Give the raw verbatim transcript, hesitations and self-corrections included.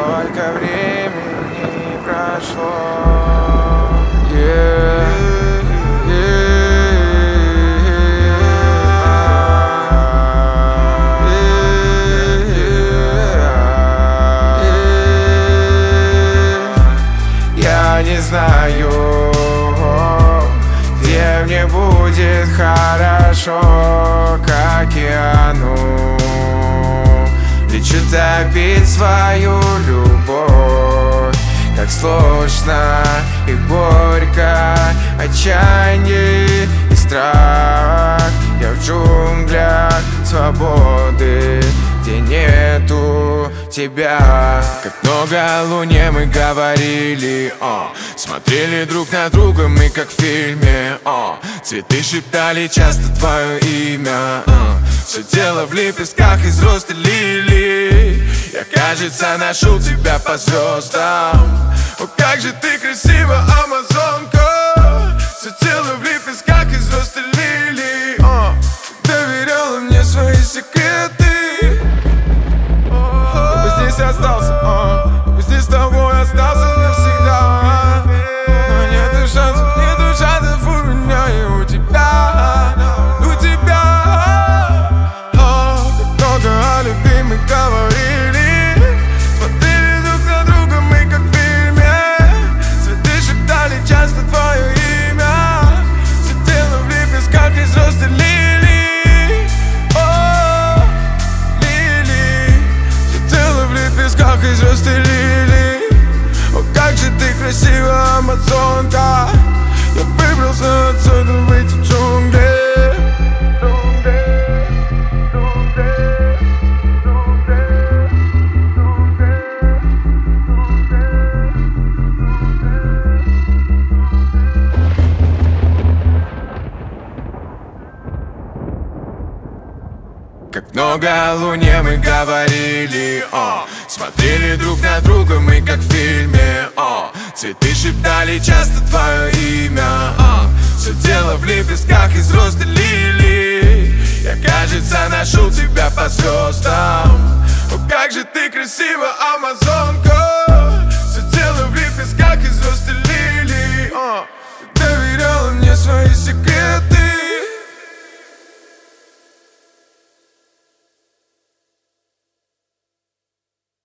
Столько времени прошло, yeah, я не знаю, где мне будет хорошо к океану. Лечу топить свою любовь, как сложно и горько, отчаяние и страх. Я в джунглях свободы, где нету тебя. Как много о луне мы говорили, о, смотрели друг на друга мы как в фильме, о, цветы шептали часто твое имя, о, все дело в лепестках из роста лилий. Я, кажется, нашел тебя по звездам. О, как же ты красива, амазонка. Все дело в лепестках из роста лилий, о, доверяла мне свои секреты. Я бы здесь остался, о, я бы здесь с тобой остался навсегда. Но нету шансов, нету шансов у меня и у тебя, у тебя. О, как много о любви мы говорили, смотрели друг на друга мы как в фильме. Цветы шептали часто твое имя. Все дело в лепестках из роста лилий. О, лилий. Все дело в лепестках из роста лилий. О, как же ты красива, амазонка. Я выбрался отсюда в эти джунгли. Как много о луне мы говорили, о, смотрели друг на друга мы как в фильме, о, цветы шептали часто твое имя, о, все дело в лепестках из роста лилий. Я, кажется, нашел тебя по звездам. О, как же ты красива, амазонка.